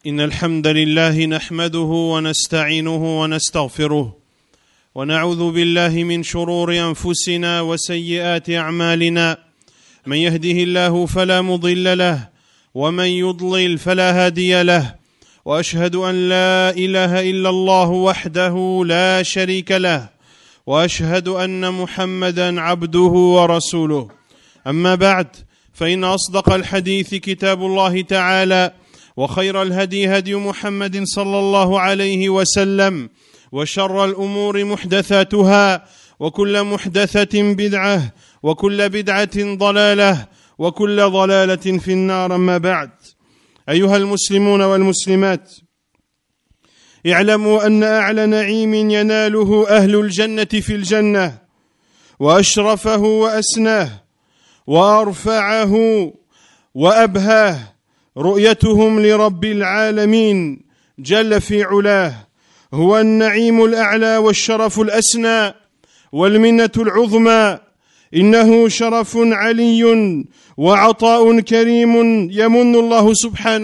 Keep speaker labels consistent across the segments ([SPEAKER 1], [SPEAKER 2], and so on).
[SPEAKER 1] إن الحمد لله نحمده ونستعينه ونستغفره ونعوذ بالله من شرور أنفسنا وسيئات أعمالنا. من يهده الله فلا مضل له ومن يضلل فلا هادي له، وأشهد أن لا إله إلا الله وحده لا شريك له، وأشهد أن محمدا عبده ورسوله. أما بعد، فإن أصدق الحديث كتاب الله تعالى، وخير الهدي هدي محمد صلى الله عليه وسلم، وشر الأمور محدثاتها، وكل محدثة بدعة، وكل بدعة ضلالة، وكل ضلالة في النار. أما بعد، أيها المسلمون والمسلمات، اعلموا أن أعلى نعيم يناله أهل الجنة في الجنة، وأشرفه وأسناه وأرفعه وأبهاه رؤيتهم لرب العالمين جل في علاه، هو النعيم الأعلى والشرف الأسنى والمنة العظمى. إنه شرف علي وعطاء كريم يمن الله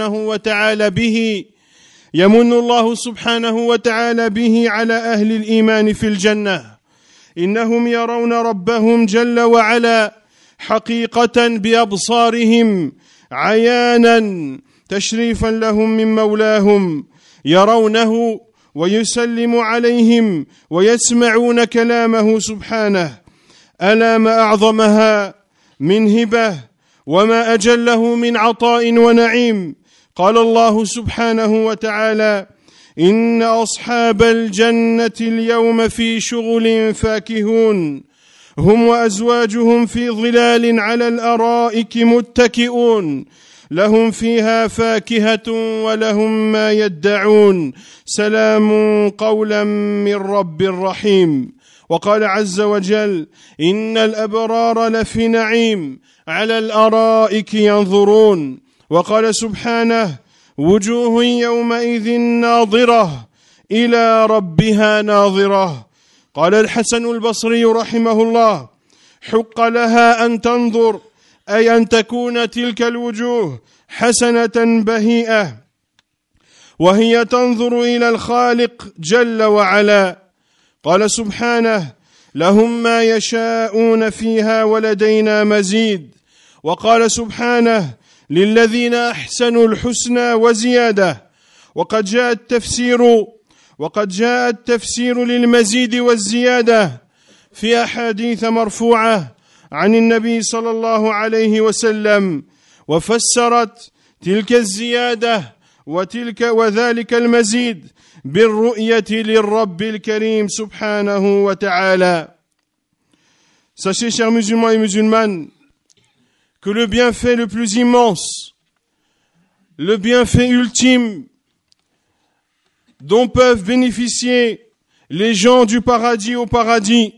[SPEAKER 1] سبحانه وتعالى به على أهل الإيمان في الجنة. إنهم يرون ربهم جل وعلا حقيقة بأبصارهم عيانا تشريفا لهم من مولاهم، يرونه ويسلم عليهم ويسمعون كلامه سبحانه. ألا ما أعظمها من هبة، وما أجله من عطاء ونعيم. قال الله سبحانه وتعالى: إن أصحاب الجنة اليوم في شغل فاكهون، هم وأزواجهم في ظلال على الأرائك متكئون، لهم فيها فاكهة ولهم ما يدعون، سلام قولا من رب رحيم. وقال عز وجل: إن الأبرار لفي نعيم على الأرائك ينظرون. وقال سبحانه: وجوه يومئذ ناظرة إلى ربها ناظرة. قال الحسن البصري رحمه الله: حق لها أن تنظر، أي أن تكون تلك الوجوه حسنة بهيئة، وهي تنظر إلى الخالق جل وعلا. قال سبحانه: لهم ما يشاءون فيها ولدينا مزيد. وقال سبحانه: للذين أحسنوا الحسنى وزيادة. وقد جاء التفسير للمزيد والزيادة في أحاديث مرفوعة عن النبي صلى الله عليه وسلم، وفسرت تلك الزيادة وذلك المزيد بالرؤية للرب الكريم سبحانه وتعالى. Sachez, chers musulmans et musulmanes, que le bienfait le plus immense, le bienfait ultime dont peuvent bénéficier les gens du paradis au paradis,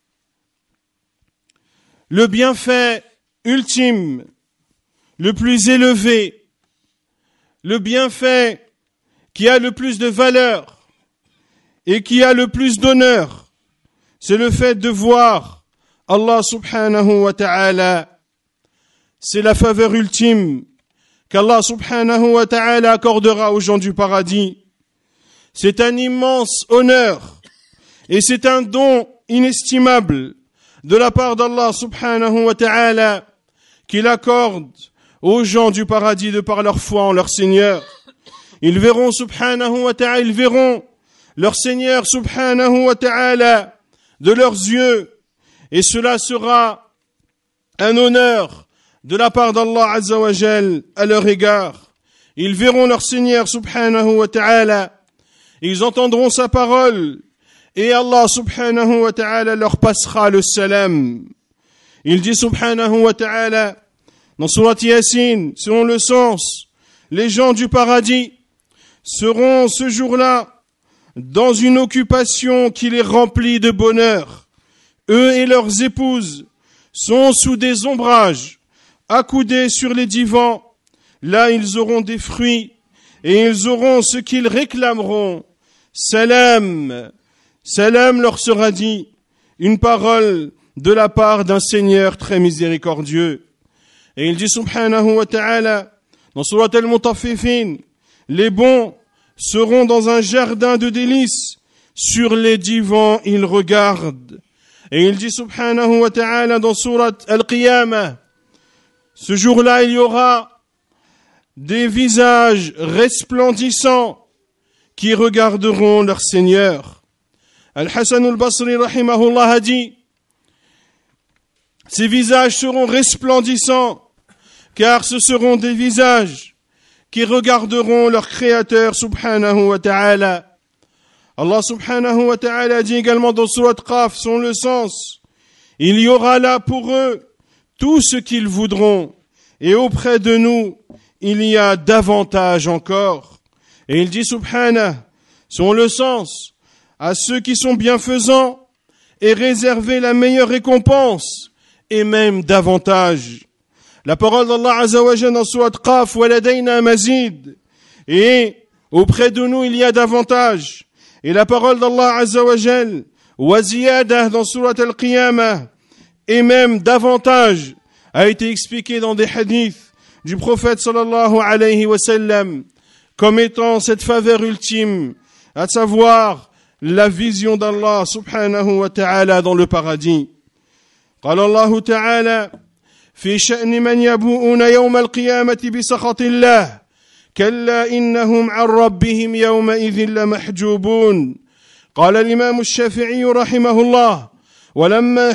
[SPEAKER 1] le bienfait ultime, le plus élevé, le bienfait qui a le plus de valeur et qui a le plus d'honneur, c'est le fait de voir Allah subhanahu wa ta'ala. C'est la faveur ultime qu'Allah subhanahu wa ta'ala accordera aux gens du paradis. C'est un immense honneur et c'est un don inestimable de la part d'Allah subhanahu wa ta'ala qu'il accorde aux gens du paradis de par leur foi en leur Seigneur. Ils verront subhanahu wa ta'ala, ils verront leur Seigneur subhanahu wa ta'ala de leurs yeux, et cela sera un honneur de la part d'Allah azza wa jal à leur égard. Ils verront leur Seigneur subhanahu wa ta'ala, ils entendront sa parole, et Allah subhanahu wa ta'ala leur passera le salam. Il dit subhanahu wa ta'ala dans Surat Yasin, selon le sens: les gens du paradis seront ce jour-là dans une occupation qui les remplit de bonheur. Eux et leurs épouses sont sous des ombrages, accoudés sur les divans. Là, ils auront des fruits et ils auront ce qu'ils réclameront. Salam, salam leur sera dit, une parole de la part d'un Seigneur très miséricordieux. Et il dit subhanahu wa ta'ala dans Surat al-Mutaffifin: Les bons seront dans un jardin de délices. Sur les divans, ils regardent. Et il dit subhanahu wa ta'ala dans sourate Al-Qiyamah, ce jour-là, il y aura des visages resplendissants qui regarderont leur Seigneur. Al-Hassan al-Basri, rahimahullah, a dit, ces visages seront resplendissants, car ce seront des visages qui regarderont leur Créateur, subhanahu wa ta'ala. Allah subhanahu wa ta'ala dit également dans Surat Qaf, son le sens, il y aura là pour eux tout ce qu'ils voudront, et auprès de nous, il y a davantage encore. Et il dit subhanahu, son le sens, à ceux qui sont bienfaisants, est réservé la meilleure récompense, et même davantage. La parole d'Allah Azza wa Jalla dans Surat Qaf, waladayna mazid, et auprès de nous, il y a davantage. Et la parole d'Allah Azza wa Jal, wa ziyadah dans Surat Al-Qiyamah, et même davantage, a été expliqué dans des hadiths du prophète sallallahu alayhi wa sallam, comme étant cette faveur ultime, à savoir la vision d'Allah subhanahu wa ta'ala dans le paradis. قال الله تعالى في شأن من يبوؤون يوم القيامة بسخط الله كلا إنهم عن ربهم يومئذ لمحجوبون. قال الإمام الشافعي رحمه الله ولما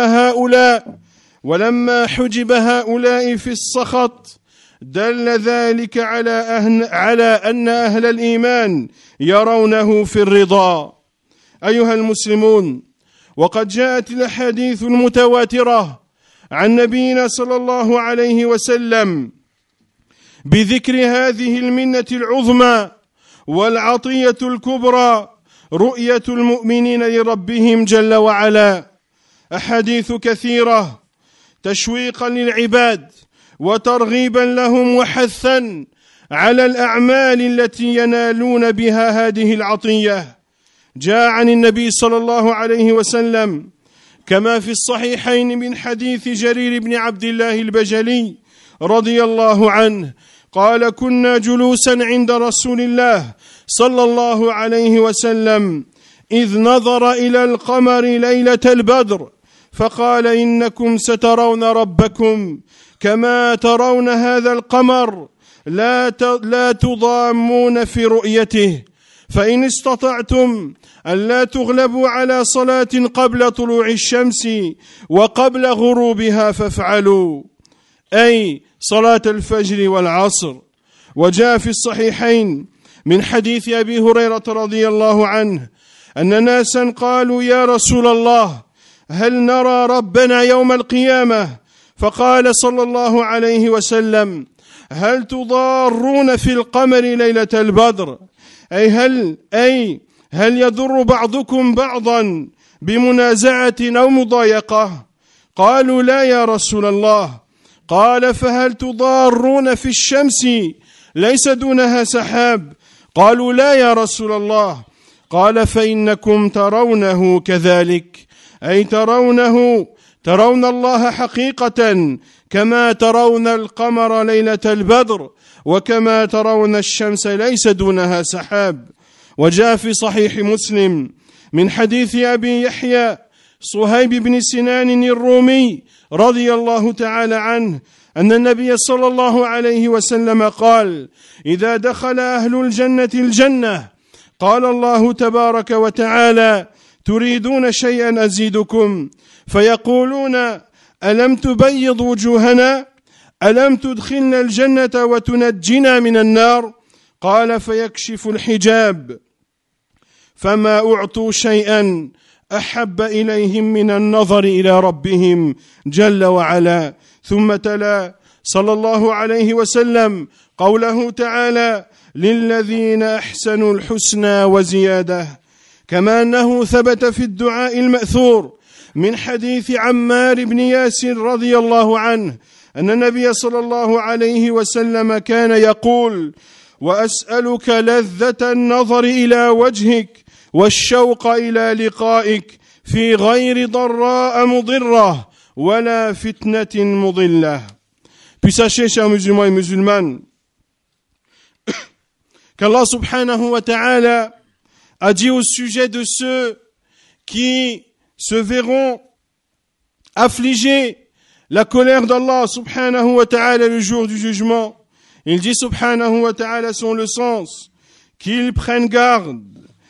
[SPEAKER 1] حجب هؤلاء في السخط دل ذلك على أن أهل الإيمان يرونه في الرضا. أيها المسلمون، وقد جاءت الأحاديث المتواترة عن نبينا صلى الله عليه وسلم بذكر هذه المنة العظمى والعطية الكبرى رؤية المؤمنين لربهم جل وعلا. أحاديث كثيرة تشويقا للعباد وترغيبا لهم وحثا على الأعمال التي ينالون بها هذه العطية. جاء عن النبي صلى الله عليه وسلم كما في الصحيحين من حديث جرير بن عبد الله البجلي رضي الله عنه قال كنا جلوسا عند رسول الله صلى الله عليه وسلم إذ نظر إلى القمر ليلة البدر فقال إنكم سترون ربكم كما ترون هذا القمر لا تضامون في رؤيته فإن استطعتم ألا تغلبوا على صلاة قبل طلوع الشمس وقبل غروبها فافعلوا، أي صلاة الفجر والعصر. وجاء في الصحيحين من حديث أبي هريرة رضي الله عنه أن ناسا قالوا يا رسول الله هل نرى ربنا يوم القيامة؟ فقال صلى الله عليه وسلم هل تضارون في القمر ليلة البدر؟ هل يضر بعضكم بعضا بمنازعة أو مضايقة؟ قالوا لا يا رسول الله. قال فهل تضارون في الشمس ليس دونها سحاب؟ قالوا لا يا رسول الله. قال فإنكم ترونه كذلك، أي ترون الله حقيقة كما ترون القمر ليلة البدر وكما ترون الشمس ليس دونها سحاب. وجاء في صحيح مسلم من حديث أبي يحيى صهيب بن سنان الرومي رضي الله تعالى عنه أن النبي صلى الله عليه وسلم قال إذا دخل أهل الجنة الجنة قال الله تبارك وتعالى تريدون شيئا أزيدكم؟ فيقولون ألم تبيض وجوهنا؟ ألم تدخلنا الجنة وتنجنا من النار؟ قال فيكشف الحجاب فما أعطوا شيئا أحب إليهم من النظر إلى ربهم جل وعلا. ثم تلا صلى الله عليه وسلم قوله تعالى للذين أحسنوا الحسنى وزيادة. كما أنه ثبت في الدعاء المأثور من حديث عمار بن ياسر رضي الله عنه أن النبي صلى الله عليه وسلم كان يقول وأسألك لذة النظر إلى وجهك والشوق إلى لقائك في غير ضراء مضرة ولا فتنة مضلة. Puis sachez, chers musulmans et musulmanes, qu'Allah subhanahu wa ta'ala a dit au sujet de ceux qui se verront affliger la colère d'Allah subhanahu wa ta'ala le jour du jugement. Il dit subhanahu wa ta'ala son le sens, qu'ils prennent garde.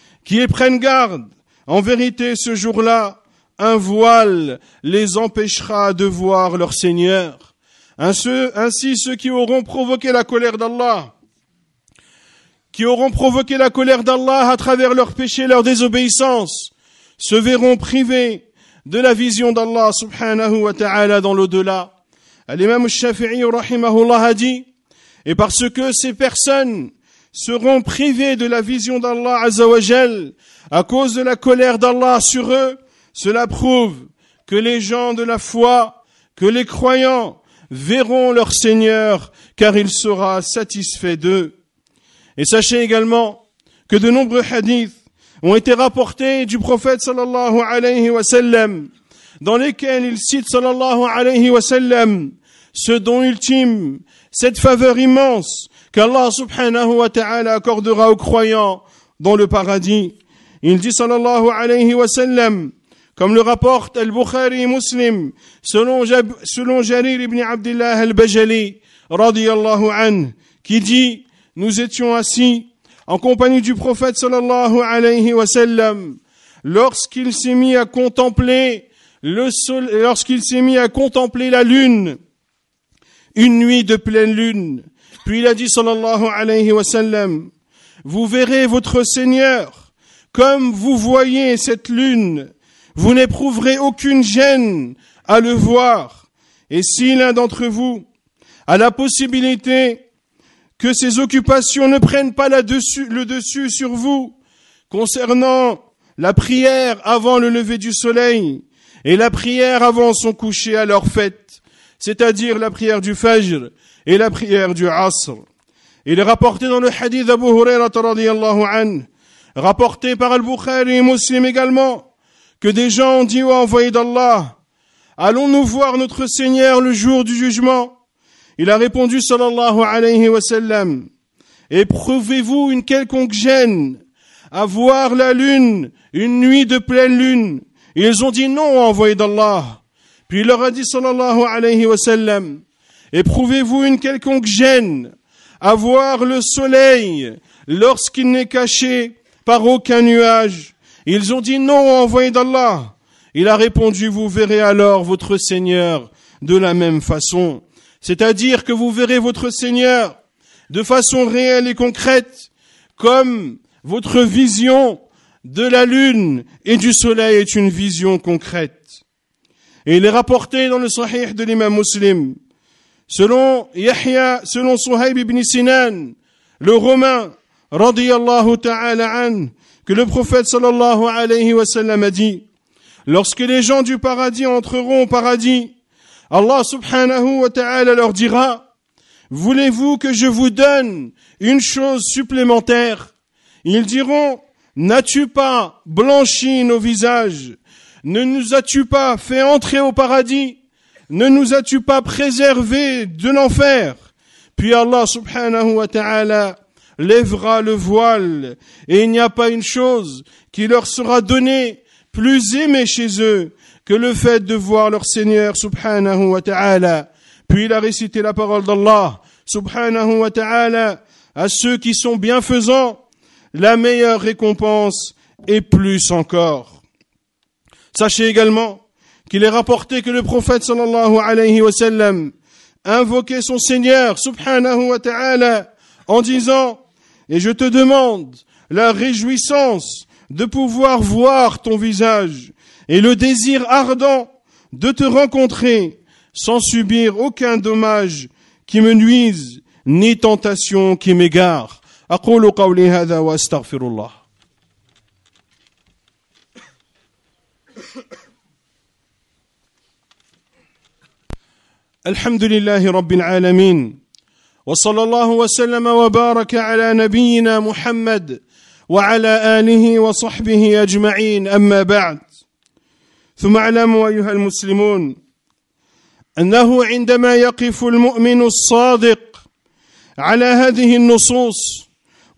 [SPEAKER 1] En vérité, ce jour-là, un voile les empêchera de voir leur Seigneur. Ainsi, ceux qui auront provoqué la colère d'Allah, à travers leurs péchés, leur désobéissance, se verront privés de la vision d'Allah subhanahu wa ta'ala dans l'au-delà. L'imam al-Shafi'i rahimahullah a dit, et parce que ces personnes seront privées de la vision d'Allah azza wa jal à cause de la colère d'Allah sur eux, cela prouve que les gens de la foi, que les croyants verront leur Seigneur car il sera satisfait d'eux. Et sachez également que de nombreux hadiths ont été rapportés du prophète sallallahu alayhi wa sallam, dans lesquels il cite sallallahu alayhi wa sallam ce don ultime, cette faveur immense qu'Allah subhanahu wa ta'ala accordera aux croyants dans le paradis. Il dit sallallahu alayhi wa sallam, comme le rapporte Al-Bukhari Muslim, selon Jarir ibn Abdullah al-Bajali, radiyallahu anhu, qui dit, nous étions assis en compagnie du prophète sallallahu alayhi wa sallam, lorsqu'il s'est mis à contempler la lune, une nuit de pleine lune. Puis il a dit sallallahu alayhi wa sallam, vous verrez votre Seigneur comme vous voyez cette lune, vous n'éprouverez aucune gêne à le voir. Et si l'un d'entre vous a la possibilité que ces occupations ne prennent pas le dessus sur vous, concernant la prière avant le lever du soleil et la prière avant son coucher, alors faites, c'est-à-dire la prière du Fajr et la prière du Asr. Il est rapporté dans le hadith d'Abu Hurairah radiyallahu anhu, rapporté par Al-Bukhari et Muslim également, que des gens ont dit, ô envoyé d'Allah, allons-nous voir notre Seigneur le jour du jugement? Il a répondu sallallahu alayhi wa sallam, éprouvez-vous une quelconque gêne à voir la lune, une nuit de pleine lune? Ils ont dit non, envoyé d'Allah. Puis il leur a dit sallallahu alayhi wa sallam, éprouvez-vous une quelconque gêne à voir le soleil lorsqu'il n'est caché par aucun nuage? Ils ont dit non, envoyé d'Allah. Il a répondu, vous verrez alors votre Seigneur de la même façon. C'est-à-dire que vous verrez votre Seigneur de façon réelle et concrète, comme votre vision de la lune et du soleil est une vision concrète. Et il est rapporté dans le Sahih de l'imam Muslim, selon Suhayb ibn Sinan, le Romain, radiyallahu ta'ala an, que le prophète sallallahu alayhi wa sallam a dit, lorsque les gens du paradis entreront au paradis, Allah subhanahu wa ta'ala leur dira, voulez-vous que je vous donne une chose supplémentaire? Ils diront, n'as-tu pas blanchi nos visages? Ne nous as-tu pas fait entrer au paradis? Ne nous as-tu pas préservés de l'enfer? Puis Allah subhanahu wa ta'ala lèvera le voile, et il n'y a pas une chose qui leur sera donnée plus aimée chez eux que le fait de voir leur Seigneur subhanahu wa ta'ala. Puis il a récité la parole d'Allah subhanahu wa ta'ala, à ceux qui sont bienfaisants, la meilleure récompense et plus encore. Sachez également qu'il est rapporté que le prophète sallallahu alayhi wa sallam invoquait son Seigneur subhanahu wa ta'ala en disant, et je te demande la réjouissance de pouvoir voir ton visage et le désir ardent de te rencontrer sans subir aucun dommage qui me nuise, ni tentation qui m'égare. أقول قولي هذا وأستغفر الله. الحمد لله رب العالمين وصلى الله وسلم وبارك على نبينا محمد وعلى آله وصحبه أجمعين أما بعد ثم اعلموا أيها المسلمون أنه عندما يقف المؤمن الصادق على هذه النصوص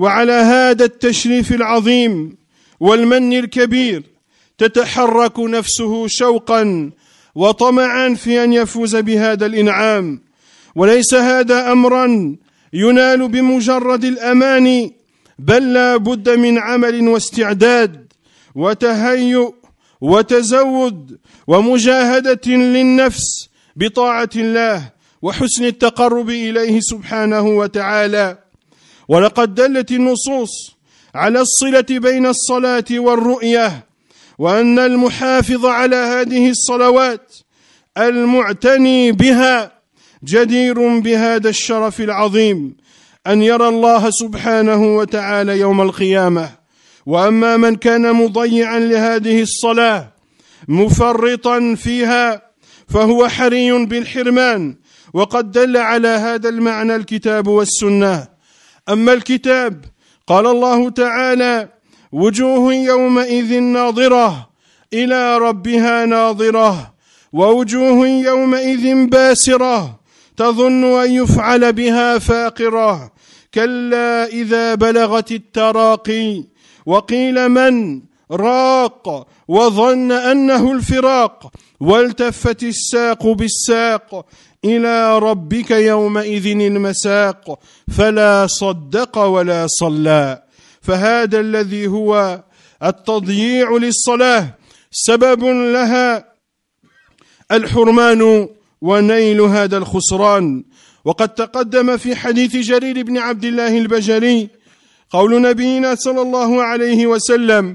[SPEAKER 1] وعلى هذا التشريف العظيم والمن الكبير تتحرك نفسه شوقا وطمعا في أن يفوز بهذا الإنعام. وليس هذا أمرا ينال بمجرد الأماني، بل لا بد من عمل واستعداد وتهيؤ وتزود ومجاهدة للنفس بطاعة الله وحسن التقرب إليه سبحانه وتعالى. ولقد دلت النصوص على الصلة بين الصلاة والرؤية، وأن المحافظ على هذه الصلوات المعتني بها جدير بهذا الشرف العظيم أن يرى الله سبحانه وتعالى يوم القيامة. وأما من كان مضيعا لهذه الصلاة مفرطا فيها فهو حري بالحرمان، وقد دل على هذا المعنى الكتاب والسنة. أما الكتاب قال الله تعالى: وجوه يومئذ ناظرة إلى ربها ناظرة، ووجوه يومئذ باسرة تظن أن يفعل بها فاقرة، كلا إذا بلغت التراقي وقيل من راق وظن أنه الفراق والتفت الساق بالساق إلى ربك يومئذ المساق فلا صدق ولا صلى. فهذا الذي هو التضييع للصلاة سبب لها الحرمان ونيل هذا الخسران. وقد تقدم في حديث جرير بن عبد الله البجلي قول نبينا صلى الله عليه وسلم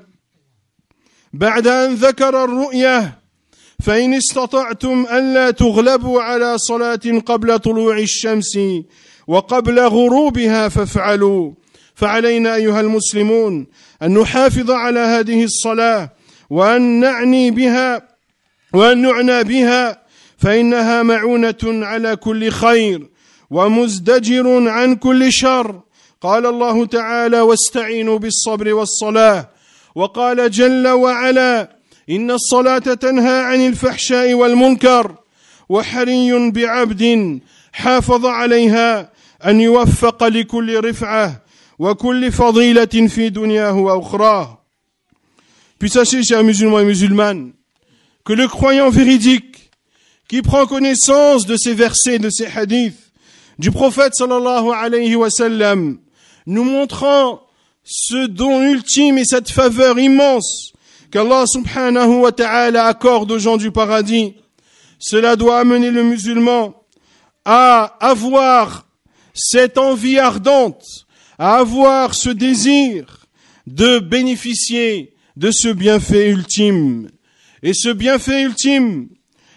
[SPEAKER 1] بعد أن ذكر الرؤية: فإن استطعتم ألا تغلبوا على صلاة قبل طلوع الشمس وقبل غروبها فافعلوا. فعلينا أيها المسلمون أن نحافظ على هذه الصلاة وأن نعنى بها فإنها معونة على كل خير ومزدجر عن كل شر. قال الله تعالى: واستعينوا بالصبر والصلاة. وقال جل وعلا: إن الصلاة تنهى عن الفحشاء والمنكر. وحري بعبد حافظ عليها أن يوفق لكل رفعة وكل فضيلة في دنياه وأخراه. Puis sachez, chers musulmans et musulmanes, que le croyant véridique qui prend connaissance de ces versets, de ces hadiths du prophète sallallahu alayhi wa sallam, nous montrant ce don ultime et cette faveur immense qu'Allah subhanahu wa ta'ala accorde aux gens du paradis, cela doit amener le musulman à avoir cette envie ardente, à avoir ce désir de bénéficier de ce bienfait ultime. Et ce bienfait ultime,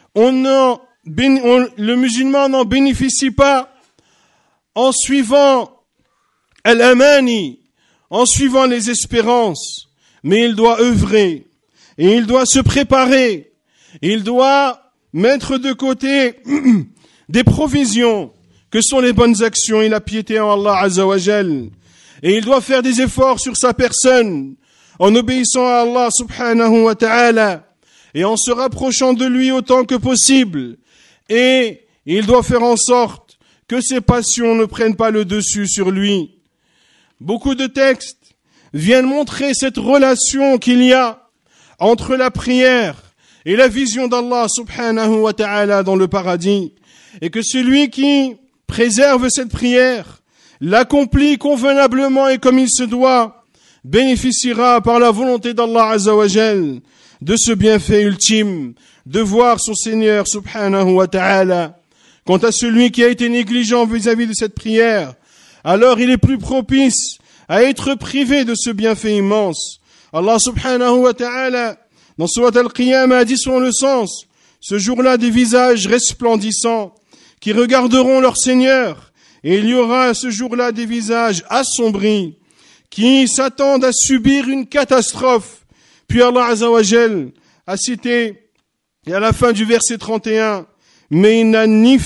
[SPEAKER 1] le musulman n'en bénéficie pas en suivant al-amani, en suivant les espérances, mais il doit œuvrer, et il doit se préparer, il doit mettre de côté des provisions que sont les bonnes actions et la piété en Allah Azza wa Jal. Et il doit faire des efforts sur sa personne, en obéissant à Allah subhanahu wa ta'ala, et en se rapprochant de lui autant que possible. Et il doit faire en sorte que ses passions ne prennent pas le dessus sur lui. Beaucoup de textes viennent montrer cette relation qu'il y a entre la prière et la vision d'Allah subhanahu wa ta'ala dans le paradis. Et que celui qui préserve cette prière, l'accomplit convenablement et comme il se doit, bénéficiera par la volonté d'Allah Azza wa Jal de ce bienfait ultime, de voir son Seigneur subhanahu wa ta'ala. Quant à celui qui a été négligent vis-à-vis de cette prière, alors il est plus propice à être privé de ce bienfait immense. Allah subhanahu wa ta'ala, dans Surat al-Qiyamah, a dit selon le sens, ce jour-là des visages resplendissants qui regarderont leur Seigneur, et il y aura à ce jour-là des visages assombris qui s'attendent à subir une catastrophe. Puis Allah Azza wa Jal a cité, et à la fin du verset 31, mais il n'a ni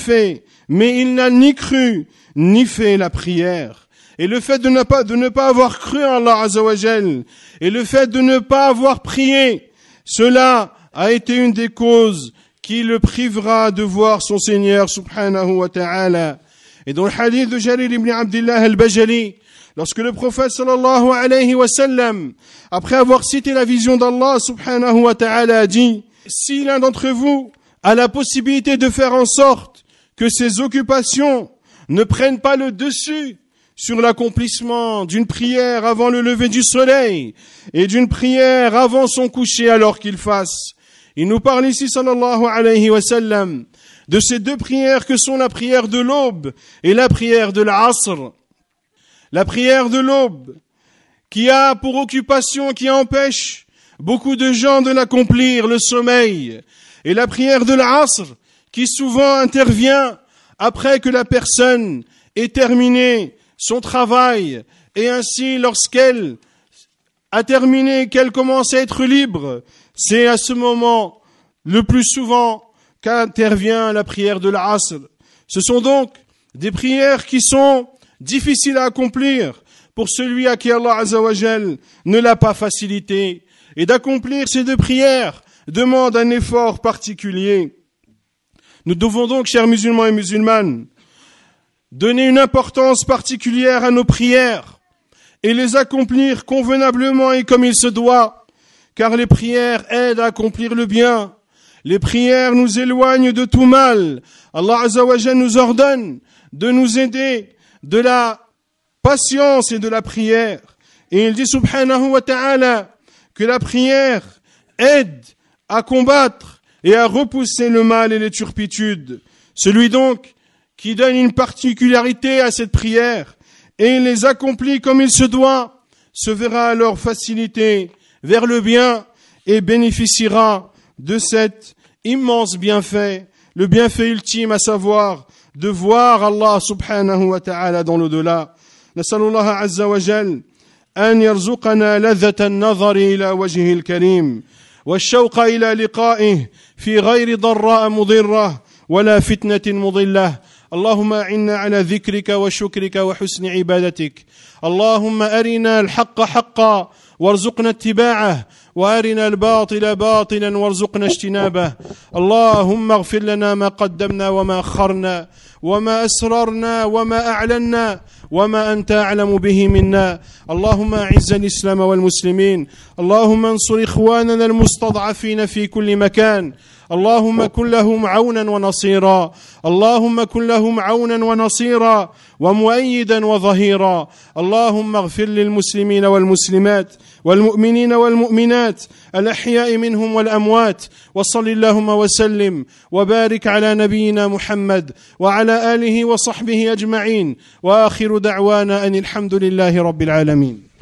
[SPEAKER 1] cru, ni fait la prière. Et le fait de ne pas avoir cru en Allah Azza wa Jal, et le fait de ne pas avoir prié, cela a été une des causes qui le privera de voir son Seigneur subhanahu wa ta'ala. Et dans le hadith de Jarir ibn Abdullah al-Bajali, lorsque le prophète sallallahu alayhi wa sallam, après avoir cité la vision d'Allah subhanahu wa ta'ala, a dit: si l'un d'entre vous a la possibilité de faire en sorte que ses occupations ne prennent pas le dessus sur l'accomplissement d'une prière avant le lever du soleil et d'une prière avant son coucher, alors qu'il fasse. Il nous parle ici, sallallahu alayhi wa sallam, de ces deux prières que sont la prière de l'aube et la prière de l'asr. La prière de l'aube, qui a pour occupation, qui empêche beaucoup de gens de l'accomplir, le sommeil. Et la prière de l'asr, qui souvent intervient après que la personne ait terminé son travail, et ainsi lorsqu'elle a terminé, qu'elle commence à être libre, c'est à ce moment le plus souvent qu'intervient la prière de l'asr. Ce sont donc des prières qui sont difficiles à accomplir pour celui à qui Allah Azza wa Jal ne l'a pas facilité. Et d'accomplir ces deux prières demande un effort particulier. Nous devons donc, chers musulmans et musulmanes, donner une importance particulière à nos prières et les accomplir convenablement et comme il se doit, car les prières aident à accomplir le bien. Les prières nous éloignent de tout mal. Allah Azza wa Jal nous ordonne de nous aider de la patience et de la prière. Et il dit subhanahu wa ta'ala que la prière aide à combattre et à repousser le mal et les turpitudes. Celui donc qui donne une particularité à cette prière et les accomplit comme il se doit, se verra alors facilité vers le bien et bénéficiera de cet immense bienfait, le bienfait ultime, à savoir de voir Allah subhanahu wa ta'ala dans l'au-delà. Nasallallahu azza wa jal أن يرزقنا لذة النظر إلى وجهه الكريم والشوق إلى لقائه في غير ضراء مضرة ولا فتنة مضلة. اللهم أعنا على ذكرك وشكرك وحسن عبادتك. اللهم أرنا الحق حقا وارزقنا اتباعه وأرنا الباطل باطلا وارزقنا اجتنابه. اللهم اغفر لنا ما قدمنا وما أخرنا وما أسررنا وما أعلنا وما أنت أعلم به منا. اللهم أعز الإسلام والمسلمين. اللهم انصر إخواننا المستضعفين في كل مكان. اللهم كن لهم عونا ونصيرا. اللهم كن لهم عونا ونصيرا ومؤيدا وظهيرا. اللهم اغفر للمسلمين والمسلمات والمؤمنين والمؤمنات الأحياء منهم والأموات. وصل اللهم وسلم وبارك على نبينا محمد وعلى آله وصحبه أجمعين. وآخر دعوانا أن الحمد لله رب العالمين.